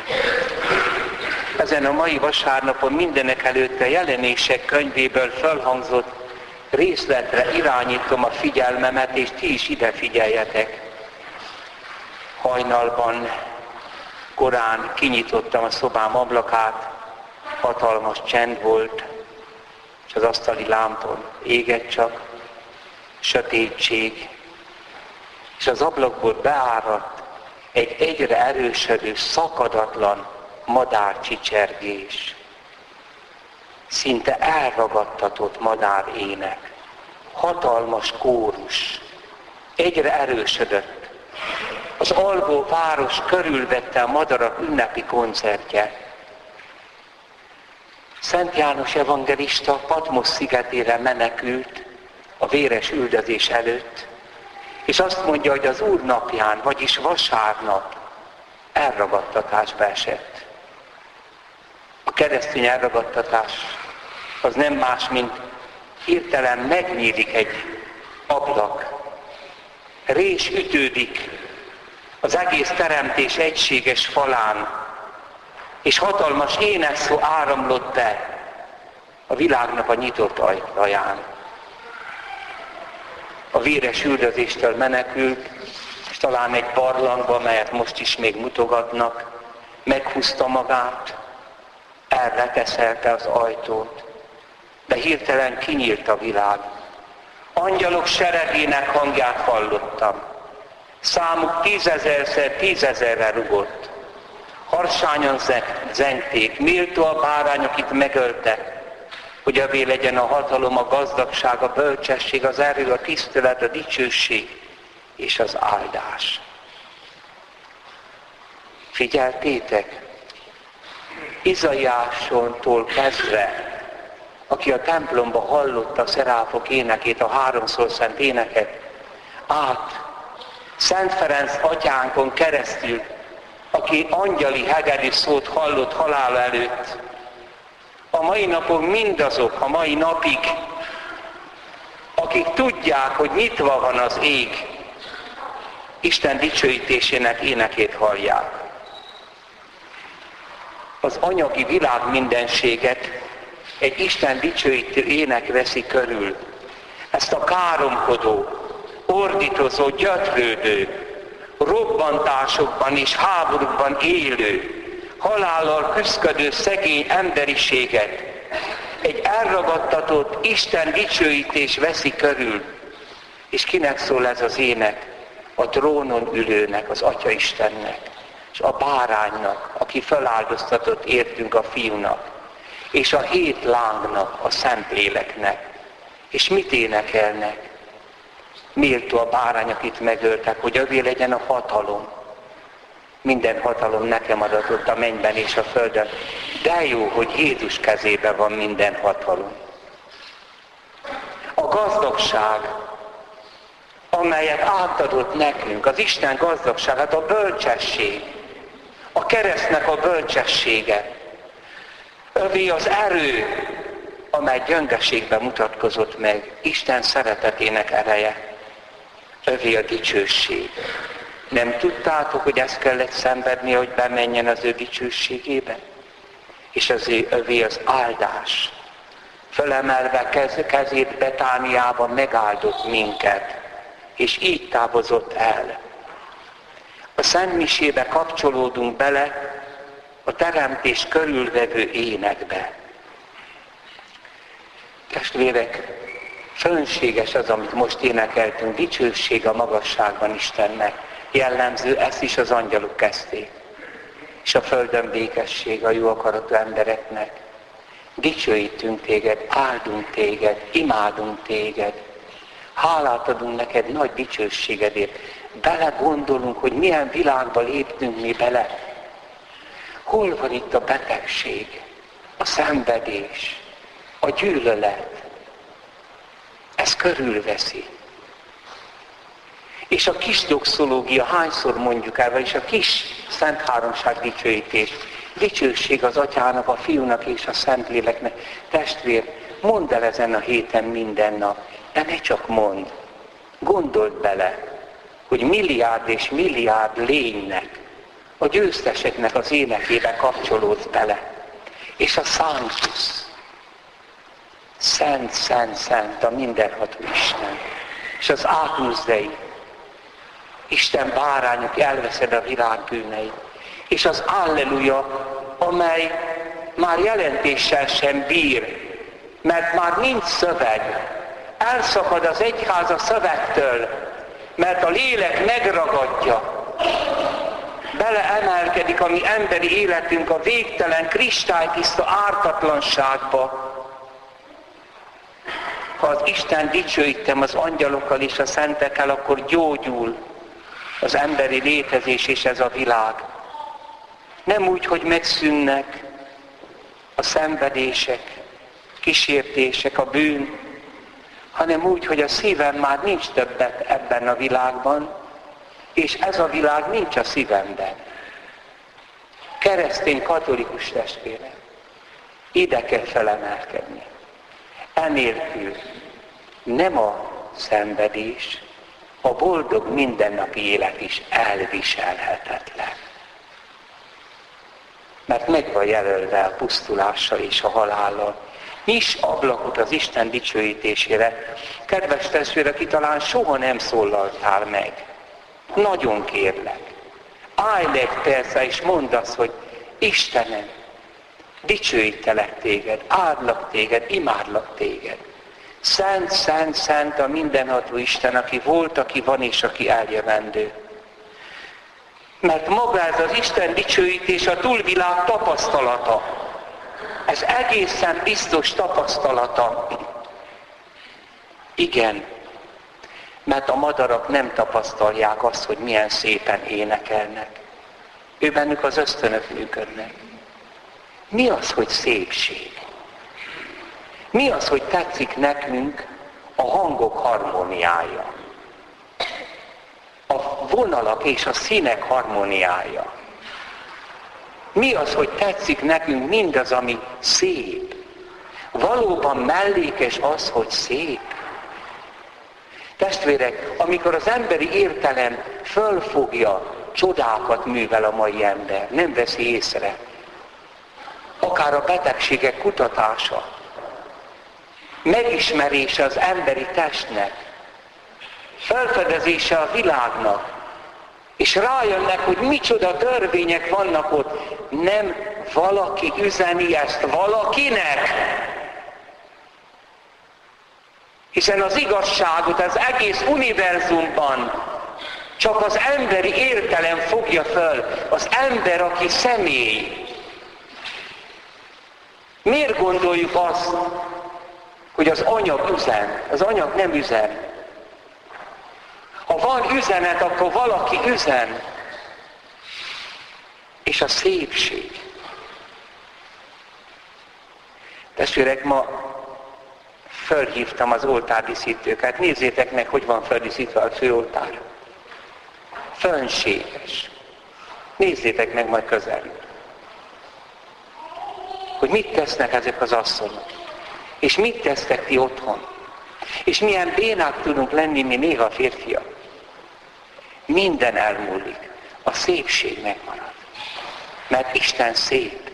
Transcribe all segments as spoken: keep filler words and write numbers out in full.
Ezen a mai vasárnapon mindenek előtt a Jelenések könyvéből felhangzott részletre irányítom a figyelmemet, és ti is ide figyeljetek. Hajnalban, korán kinyitottam a szobám ablakát, hatalmas csend volt, és az asztali lámpon égett csak sötétség, és az ablakból beáradt egy egyre erősödő, szakadatlan madárcsicsergés. Szinte elragadtatott madárének, hatalmas kórus, egyre erősödött. Az alvó város körülvette a madarak ünnepi koncertje. Szent János evangelista Patmos szigetére menekült a véres üldözés előtt, és azt mondja, hogy az Úr napján, vagyis vasárnap elragadtatásba esett. A keresztény elragadtatás az nem más, mint hirtelen megnyílik egy ablak, rés ütődik az egész teremtés egységes falán, és hatalmas énekszó áramlott be a világnak a nyitott ajtaján. A véres üldözéstől menekült, és talán egy barlangba, melyet most is még mutogatnak, meghúzta magát, elreteszelte az ajtót, de hirtelen kinyílt a világ. Angyalok seregének hangját hallottam. Számuk tízezerszer tízezerre rugott. Harsányan zengték, méltó a bárány, akit megölte, hogy övé legyen a hatalom, a gazdagság, a bölcsesség, az erő, a tisztelet, a dicsőség és az áldás. Figyeltétek? Izaiásontól kezdve, aki a templomba hallotta a szeráfok énekét, a háromszor szent éneket, át Szent Ferenc atyánkon keresztül, aki angyali hegedű szót hallott halála előtt, a mai napon mindazok, a mai napig, akik tudják, hogy nyitva van az ég, Isten dicsőítésének énekét hallják. Az anyagi világ mindenséget egy Isten dicsőítő ének veszi körül. Ezt a káromkodó, ordítozó, gyötrődő, robbantásokban és háborúkban élő, halállal küszködő szegény emberiséget egy elragadtatott Isten dicsőítés veszi körül. És kinek szól ez az ének? A trónon ülőnek, az Atya Istennek, és a báránynak, aki feláldoztatott értünk a fiúnak, és a hét lángnak, a Szentléleknek. És mit énekelnek? Méltó a bárány, akit megöltek, hogy övé legyen a hatalom. Minden hatalom nekem adatott a mennyben és a földön. De jó, hogy Jézus kezében van minden hatalom. A gazdagság, amelyet átadott nekünk, az Isten gazdagságát, a bölcsesség, a keresztnek a bölcsessége, övé az erő, amely gyöngeségben mutatkozott meg, Isten szeretetének ereje, övé a dicsőség. Nem tudtátok, hogy ezt kellett szenvedni, hogy bemenjen az ő dicsőségébe? És az ő, övé az áldás. Fölemelve kez, kezét Betániában megáldott minket, és így távozott el. A Szent Misébe kapcsolódunk bele a teremtés körülvevő énekbe. Testvérek, fönséges az, amit most énekeltünk, dicsőség a magasságban Istennek. Jellemző, ezt is az angyalok kezdték. És a földön békesség a jó akaratú embereknek. Dicsőítünk téged, áldunk téged, imádunk téged. Hálát adunk neked nagy dicsőségedért. Belegondolunk, hogy milyen világba léptünk mi bele. Hol van itt a betegség, a szenvedés, a gyűlölet? Ez körülveszi. És a kis doxológia, hányszor mondjuk el, és a kis Szent Háromság dicsőítés. Dicsőség az Atyának, a Fiúnak és a Szentléleknek. Testvér, mondd el ezen a héten minden nap, de ne csak mondd. Gondold bele, hogy milliárd és milliárd lénynek a győzteseknek az énekébe kapcsolódsz bele. És a Sanctus, szent, szent, szent, a mindenható Isten. És az Agnus Dei, Isten bárányok, elveszed a világ bűneit. És az Alleluja, amely már jelentéssel sem bír, mert már nincs szöveg. Elszakad az egyház a szövegtől, mert a lélek megragadja. Beleemelkedik a mi emberi életünk a végtelen, kristálytiszta ártatlanságba. Ha az Isten dicsőítem az angyalokkal és a szentekkel, akkor gyógyul az emberi létezés és ez a világ. Nem úgy, hogy megszűnnek a szenvedések, kísértések, a bűn, hanem úgy, hogy a szívem már nincs többet ebben a világban, és ez a világ nincs a szívemben. Keresztény, katolikus testvérem, ide kell felemelkedni. Enélkül nem a szenvedés, a boldog mindennapi élet is elviselhetetlen. Mert meg van jelölve a pusztulással és a halállal. Nyiss ablakot az Isten dicsőítésére. Kedves testvére, aki talán soha nem szólaltál meg. Nagyon kérlek. Állj le egy percre és mondd azt, hogy Istenem, dicsőítelek téged, áldlak téged, imádlak téged. Szent, szent, szent a mindenható Isten, aki volt, aki van és aki eljövendő. Mert maga ez az Isten dicsőítés a túlvilág tapasztalata. Ez egészen biztos tapasztalata. Igen, mert a madarak nem tapasztalják azt, hogy milyen szépen énekelnek. Ő bennük az ösztönök működnek. Mi az, hogy szépség? Mi az, hogy tetszik nekünk a hangok harmóniája? A vonalak és a színek harmóniája. Mi az, hogy tetszik nekünk mindaz, ami szép? Valóban mellékes az, hogy szép? Testvérek, amikor az emberi értelem fölfogja, csodákat művel a mai ember, nem veszi észre. Akár a betegségek kutatása, megismerése az emberi testnek, felfedezése a világnak, és rájönnek, hogy micsoda törvények vannak ott. Nem valaki üzeni ezt valakinek. Hiszen az igazságot az egész univerzumban csak az emberi értelem fogja föl. Az ember, aki személy. Miért gondoljuk azt, hogy az anyag üzen? Az anyag nem üzen. Ha van üzenet, akkor valaki üzen. És a szépség. Testvérek, ma fölhívtam az oltárdíszítőket. Nézzétek meg, hogy van földíszítve a főoltár. Fönséges. Nézzétek meg majd közelről. Hogy mit tesznek ezek az asszonyok. És mit tesztek ti otthon. És milyen bénák tudunk lenni mi néha férfiak. Minden elmúlik. A szépség megmarad. Mert Isten szép.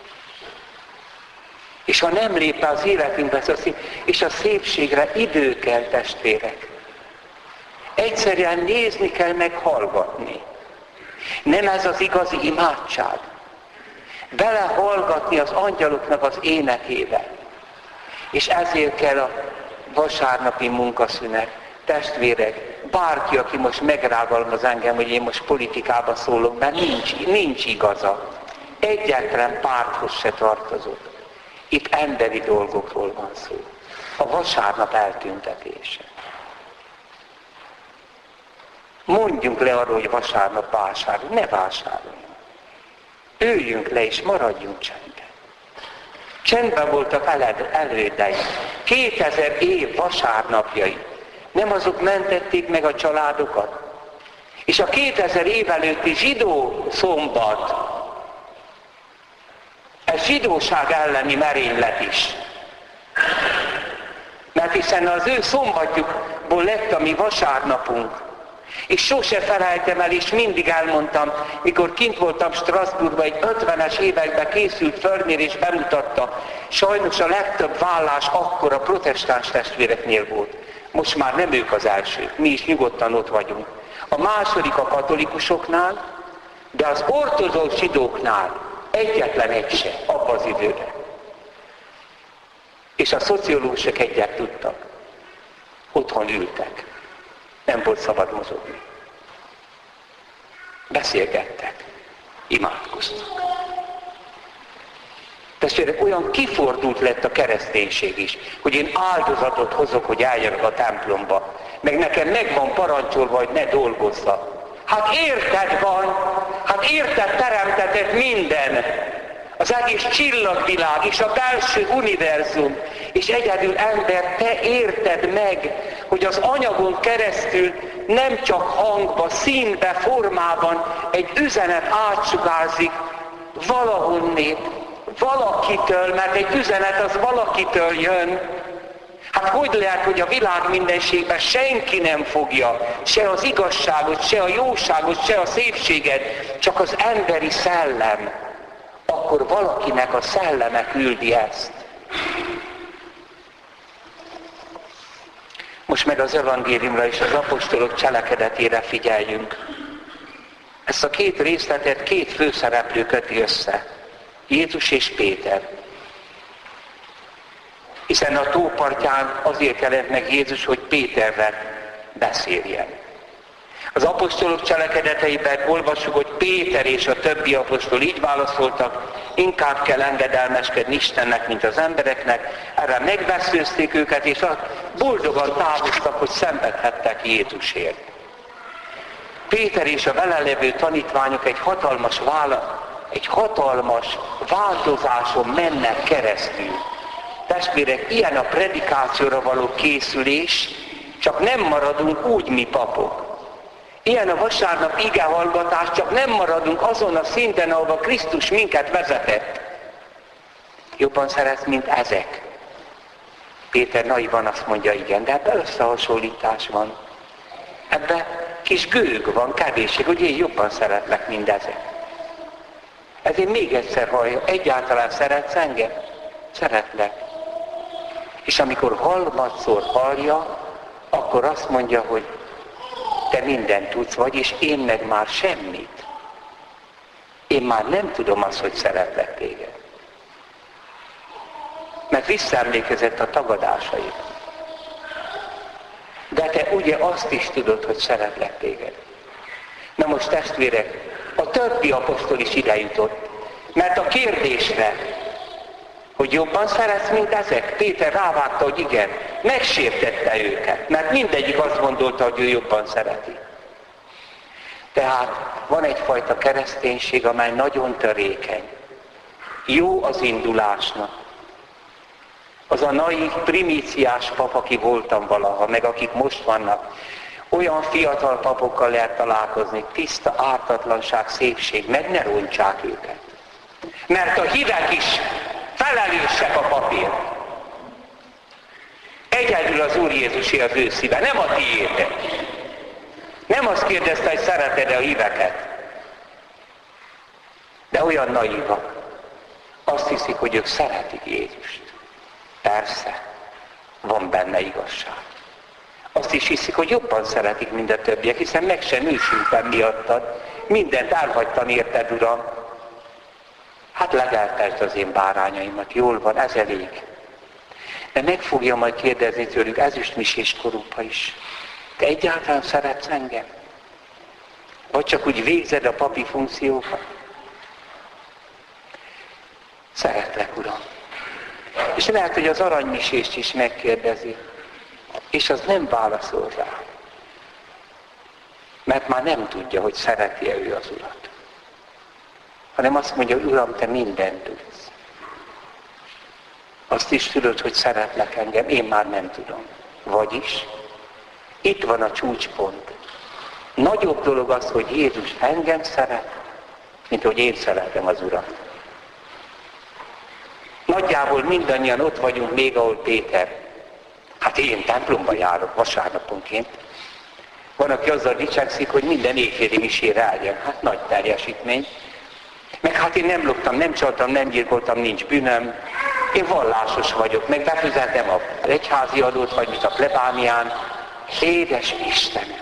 És ha nem lép be az életünkbe, és a szépségre idő kell, testvérek. Egyszerűen nézni kell, meg hallgatni. Nem ez az igazi imádság. Belehallgatni az angyaloknak az énekébe. És ezért kell a vasárnapi munkaszünet. Testvérek, bárki, aki most megrágalmaz engem, hogy én most politikába szólok, mert nincs, nincs igaza. Egyetlen párthoz se tartozok. Itt emberi dolgokról van szó. A vasárnap eltüntetése. Mondjunk le arról, hogy vasárnap vásárolunk. Ne vásároljunk. Üljünk le és maradjunk csendben. Csendben voltak elődeink. Kétezer év vasárnapjai. Nem azok mentették meg a családokat? És a kétezer év előtti zsidó szombat, ez zsidóság elleni merénylet is. Mert hiszen az ő szombatjukból lett a mi vasárnapunk. És sose felejtem el, és mindig elmondtam, mikor kint voltam Strasbourgban, egy ötvenes években készült fölmérés bemutatta, sajnos a legtöbb vállás akkor a protestáns testvéreknél volt. Most már nem ők az elsők, mi is nyugodtan ott vagyunk. A második a katolikusoknál, de az ortodox zsidóknál egyetlen egy se, abban az időben. És a szociológusok egyet tudtak. Otthon ültek. Nem volt szabad mozogni. Beszélgettek. Imádkoztak. Testvérek, olyan kifordult lett a kereszténység is, hogy én áldozatot hozok, hogy álljanak a templomba. Meg nekem meg van parancsolva, hogy ne dolgozzak. Hát érted van, hát érted teremtetett minden. Az egész csillagvilág és a belső univerzum, és egyedül ember, te érted meg, hogy az anyagon keresztül nem csak hangba, színbe, formában egy üzenet átsugárzik valahonnét, valakitől, mert egy üzenet az valakitől jön. Hát hogy lehet, hogy a világ mindenségben senki nem fogja se az igazságot, se a jóságot, se a szépséget, csak az emberi szellem. Akkor valakinek a szelleme küldi ezt. Most meg az evangéliumra és az apostolok cselekedetére figyeljünk. Ezt a két részletet két főszereplő köti össze. Jézus és Péter. Hiszen a tópartján azért jelent meg Jézus, hogy Péterrel beszéljen. Az apostolok cselekedeteiben olvassuk, hogy Péter és a többi apostol így válaszoltak, inkább kell engedelmeskedni Istennek, mint az embereknek. Erre megveszőzték őket, és boldogan távoztak, hogy szenvedhettek Jézusért. Péter és a vele levő tanítványok egy hatalmas, vála, egy hatalmas változáson mennek keresztül. Testvérek, ilyen a predikációra való készülés, csak nem maradunk úgy mi papok. Ilyen a vasárnap igehallgatás, csak nem maradunk azon a szinten, ahova Krisztus minket vezetett. Jobban szeretsz, mint ezek. Péter naivan azt mondja, igen, de ebben összehasonlítás van. Ebben kis gőg van, kevésség, hogy én jobban szeretlek, mint ezek. Ezért még egyszer hallja, egyáltalán szeretsz engem? Szeretlek. És amikor harmadszor hallja, akkor azt mondja, hogy te mindent tudsz vagy, és én meg már semmit. Én már nem tudom azt, hogy szeretlek téged. Mert visszaemlékezett a tagadásait. De te ugye azt is tudod, hogy szeretlek téged. Na most testvérek, a többi apostol is ide jutott. Mert a kérdésre, hogy jobban szeretsz, mint ezek? Péter rávágta, hogy igen. Megsértette őket, mert mindegyik azt gondolta, hogy ő jobban szereti. Tehát van egyfajta kereszténység, amely nagyon törékeny. Jó az indulásnak. Az a naív, primíciás pap, aki voltam valaha, meg akik most vannak, olyan fiatal papokkal lehet találkozni, tiszta ártatlanság, szépség, meg ne rontsák őket. Mert a hívek is felelősek a papért. Egyedül az Úr Jézusé az ő szíve, nem a tiétek. Nem azt kérdezte, hogy szereted-e a híveket. De olyan naívak. Azt hiszik, hogy ők szeretik Jézust. Persze, van benne igazság. Azt is hiszik, hogy jobban szeretik, mint a többiek, hiszen meg sem nősültem miattad. Mindent elhagytam érted, Uram. Hát legeltesd az én bárányaimat, jól van, ez elég. De meg fogja majd kérdezni tőlük ezüstmisés korukba is. Te egyáltalán szeretsz engem? Vagy csak úgy végzed a papi funkciókat? Szeretlek, Uram. És lehet, hogy az aranymisést is megkérdezi. És az nem válaszol rá. Mert már nem tudja, hogy szereti-e ő az Urat. Hanem azt mondja, Uram, te mindent tudsz. Azt is tudod, hogy szeretlek engem, én már nem tudom. Vagyis, itt van a csúcspont. Nagyobb dolog az, hogy Jézus engem szeret, mint hogy én szeretem az Urat. Nagyjából mindannyian ott vagyunk még, ahol Péter. Hát én templomba járok vasárnaponként. Van, aki azzal dicsekszik, hogy minden éjféli misére eljön. Hát nagy teljesítmény. Meg hát én nem loptam, nem csaltam, nem gyilkoltam, nincs bűnöm. Én vallásos vagyok, meg befizetem a egyházi adót, vagy mint a plebánián. Édes Istenem!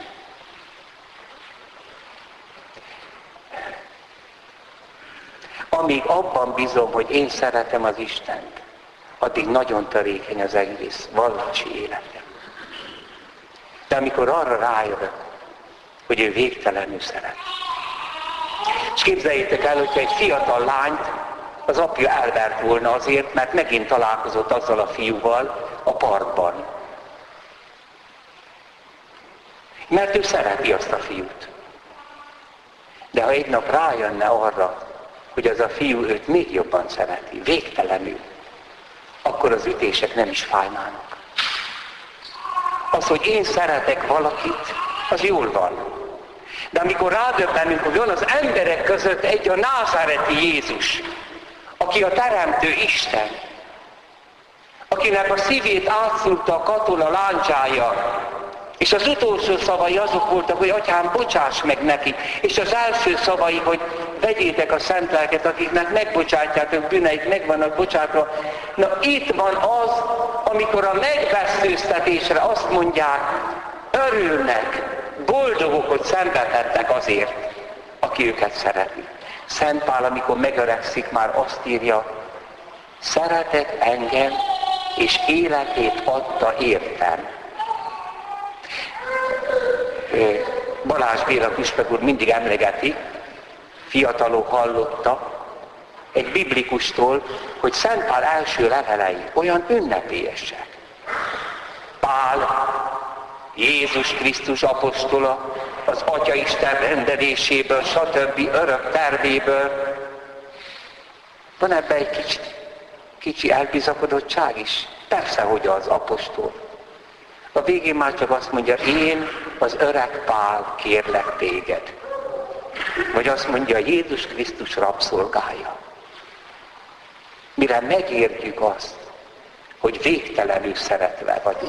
Amíg abban bízom, hogy én szeretem az Istent, addig nagyon törékeny az egész vallási életem. De amikor arra rájövök, hogy ő végtelenül szeret. És képzeljétek el, hogyha egy fiatal lányt az apja elvert volna azért, mert megint találkozott azzal a fiúval a parkban. Mert ő szereti azt a fiút. De ha egy nap rájönne arra, hogy az a fiú őt még jobban szereti, végtelenül, akkor az ütések nem is fájnának. Az, hogy én szeretek valakit, az jól van. De amikor rádöbbenünk, hogy van az emberek között egy a názáreti Jézus, aki a teremtő Isten, akinek a szívét átszúrta a katona láncsája, és az utolsó szavai azok voltak, hogy atyám, bocsáss meg neki, és az első szavai, hogy vegyétek a szent lelket, akiknek megbocsátjátok bűneik, meg vannak bocsátva. Na itt van az, amikor a megveszőztetésre azt mondják, örülnek, boldogok, hogy szenvedhetnek azért, aki őket szereti. Szent Pál, amikor megöregszik, már azt írja, szeretett engem, és életét adta értem. Balázs Béla püspök úr mindig emlegeti, fiatalok hallotta egy biblikustól, hogy Szent Pál első levelei olyan ünnepélyesek. Pál, Jézus Krisztus apostola, az Atyaisten rendeléséből, stb. Örök tervéből. Van ebben egy kicsi, kicsi elbizakodottság is? Persze, hogy az apostol. A végén már csak azt mondja, én, az öreg Pál kérlek téged. Vagy azt mondja, Jézus Krisztus rabszolgája. Mire megértjük azt, hogy végtelenül szeretve vagyunk.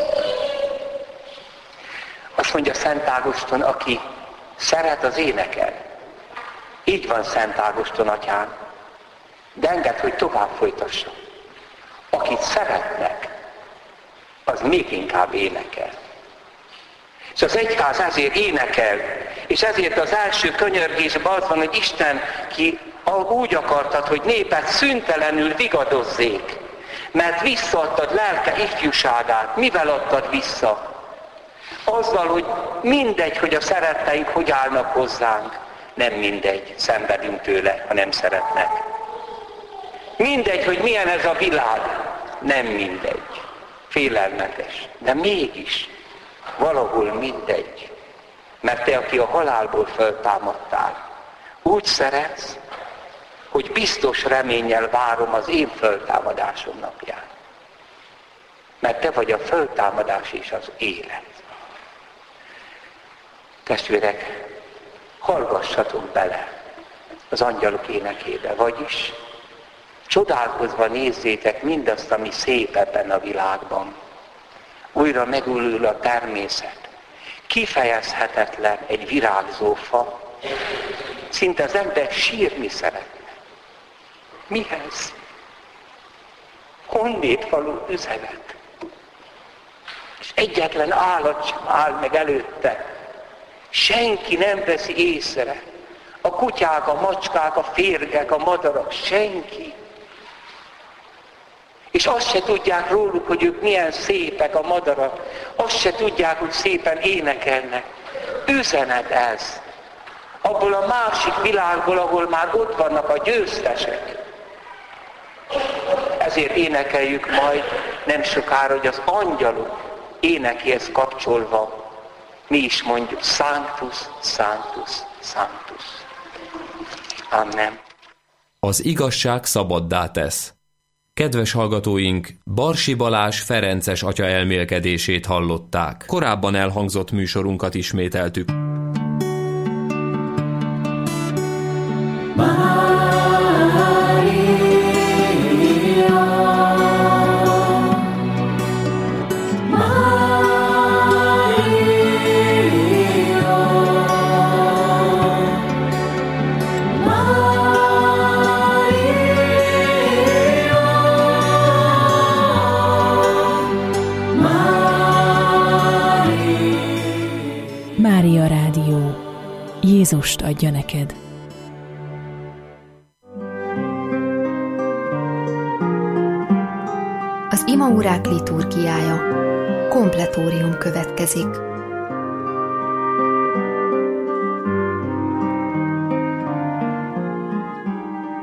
Azt mondja Szent Ágoston, aki szeret, az énekel. Így van Szent Ágoston atyám. De engedd, hogy tovább folytassa. Akit szeretnek, az még inkább énekel. És az egyház ezért énekel, és ezért az első könyörgésben az van, hogy Isten, ki úgy akartad, hogy néped szüntelenül vigadozzék, mert visszaadtad lelke ifjúságát. Mivel adtad vissza? Azzal, hogy mindegy, hogy a szeretteink hogy állnak hozzánk. Nem mindegy, szenvedünk tőle, ha nem szeretnek. Mindegy, hogy milyen ez a világ. Nem mindegy. Félelmetes. De mégis valahol mindegy. Mert te, aki a halálból föltámadtál, úgy szeretsz, hogy biztos reménnyel várom az én föltámadásom napján. Mert te vagy a föltámadás és az élet. Testvérek, hallgassatok bele az angyalok énekébe, vagyis csodálkozva nézzétek mindazt, ami szép ebben a világban. Újra megújul a természet. Kifejezhetetlen egy virágzó fa. Szinte az ember sírni szeretne. Mihez? Honnét való üzenet? És egyetlen állat sem áll meg előtte. Senki nem veszi észre. A kutyák, a macskák, a férgek, a madarak, senki. És azt se tudják róluk, hogy ők milyen szépek a madarak. Azt se tudják, hogy szépen énekelnek. Üzenet ez. Abból a másik világból, ahol már ott vannak a győztesek. Ezért énekeljük majd nem sokára, hogy az angyalok énekéhez kapcsolva mi is mondjuk Sanctus, Sanctus, Sanctus. Amen. Az igazság szabaddá tesz. Kedves hallgatóink, Barsi Balázs ferences atya elmélkedését hallották. Korábban elhangzott műsorunkat ismételtük. Mária Rádió. Jézust adja neked. Az imaórák liturgiája. Kompletórium következik.